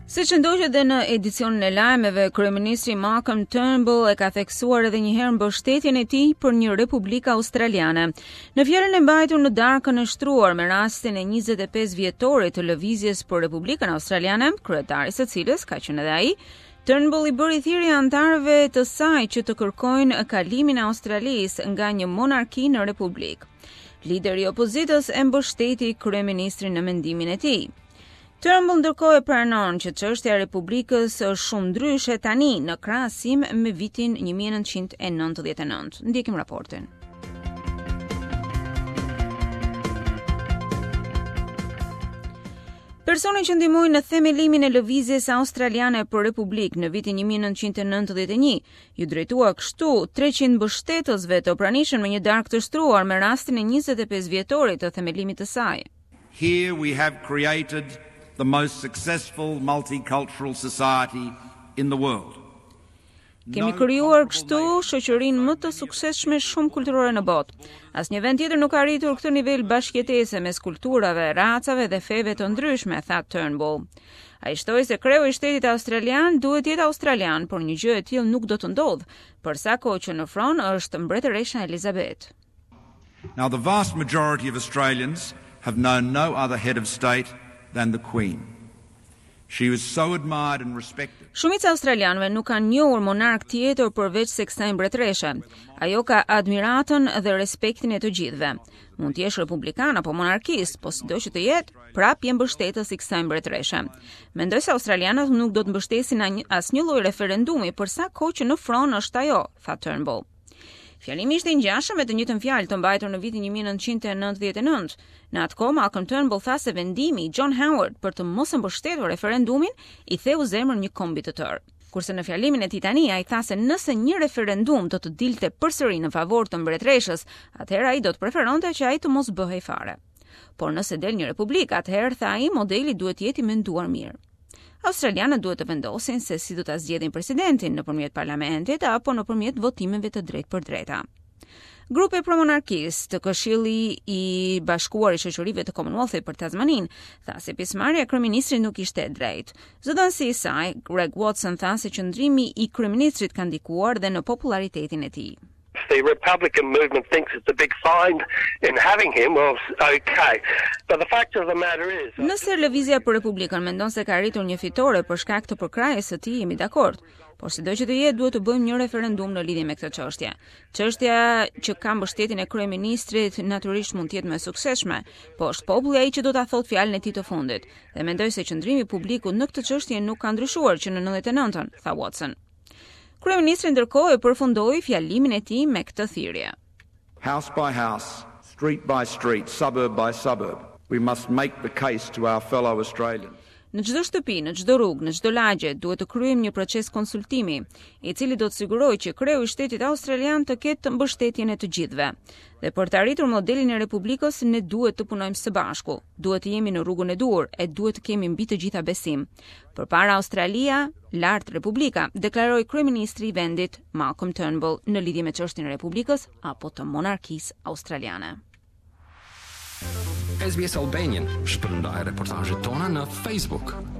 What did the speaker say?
Siç ndoqet edhe në edicionin e lajmeve, kryeministri Malcolm Turnbull e ka theksuar edhe një herë mbështetjen e tij për një republikë australiane. Në fjalën e mbajtur në darkën e shtruar me rastin e 25 vjetorit të lëvizjes për Republikën Australiane, kryetari së cilës ka qenë edhe ai, Turnbull i bëri thirrje antarëve të saj që të kërkojnë kalimin e Australisë nga një monarki në republikë. Lideri i opozitës e mbështeti kryeministrin në mendimin e tij. Turnbull ndërkohë e pranon që çështja e Republikës është shumë ndryshe tani në krahasim me vitin 1999. Ndjekim raportin. Personi që ndihmoi në themelimin e lëvizjes australiane për Republikë në vitin 1991 ju drejtua kështu 300 mbështetësve të pranishëm në një darkë të shtruar me rastin e 25 vjetorit të themelimit të saj. Here we have created the most successful multicultural society in the world. Kemi krijuar kështu shoqërinë më të suksesshme shumë kulturore në botë. Asnjë vend tjetër nuk ka arritur këtë nivel bashkëjetese mes kulturave, racave dhe feve të ndryshme, tha Turnbull. Ai shtoi se kreu i shtetit australian duhet të jetë australian, por një gjë e tillë nuk do të ndodhë, për sa kohë që në fron është mbretëresha Elizabeth. Now the vast majority of Australians have known no other head of state than the Queen. She was so admired and respected. Shumica e australianëve nuk kanë njohur monark tjetër përveç se kësaj mbretëreshe. Ajo ka admiratën dhe respektin e të gjithëve. Mund të jesh republikan apo monarkist, po sido që të jetë, prap je mbështetës i kësaj mbretëreshe. Mendoj se australianët nuk do të mbështesin asnjë lloj referendumi për sa kohë që në fron është ajo, tha Turnbull. Fjalimi ishte i ngjashëm me të njëjtën fjalë të mbajtur në vitin 1999. Në atë kohë Malcolm Turnbull tha se vendimi i John Howard për të mos mbështetur referendumin i theu zemrën një kombi të tërë. Kurse në fjalimin e tij tani ai tha se nëse një referendum do të dilte përsëri në favor të mbretëreshës, atëherë ai do të preferonte që ai të mos bëhej fare. Por nëse del një republikë, atëherë tha ai modeli duhet të jetë i menduar mirë. Australianët duhet të vendosin se si do ta zgjedhin presidentin nëpërmjet parlamentit apo nëpërmjet votimeve të drejtpërdrejta. Grupi pro-monarkist të Këshilli i Bashkuar i Shoqërive të Commonwealthit për Tasmanin tha se pjesëmarrja e kryeministrit nuk ishte e drejtë. Zëdhënësi i saj, Greg Watson, tha se qëndrimi i kryeministrit ka ndikuar dhe në popularitetin e tij. The Republican movement thinks it's a big find in having him, well, okay. But the fact of the matter is... Nëse lëvizja për Republikën mendon se ka arritur një fitore për shkak të përkrahjes së tij, jemi dakord. Por sido që të jetë, duhet të bëjmë një referendum në lidhje me këtë çështje. Çështja që ka mbështetjen e kryeministrit natyrisht mund të jetë më e suksesshme, po është populli ai që do ta thotë fjalën e tij të fundit. Dhe mendoj se qëndrimi i publikut në këtë çështje nuk ka ndryshuar që në 99-ën, tha Watson. Kryeministri ndërkohë e përfundoi fjalimin e tij me këtë thirrje. House by house, street by street, suburb by suburb, we must make the case to our fellow Australians. Në çdo shtëpi, në çdo rrugë, në çdo lagje duhet të kryejmë një proces konsultimi, i cili do të sigurojë që kreu i shtetit australian të ketë mbështetjen e të gjithëve. Dhe për të arritur modelin e republikës, ne duhet të punojmë së bashku, duhet të jemi në rrugën e duhur e duhet të kemi mbi të gjitha besim. Përpara Australia, lart Republika, deklaroi kryeministri i vendit Malcolm Turnbull në lidhje me çështjen e republikës apo të monarkisë australiane. SBS Albanian shpërndaj reportazhet tona në Facebook.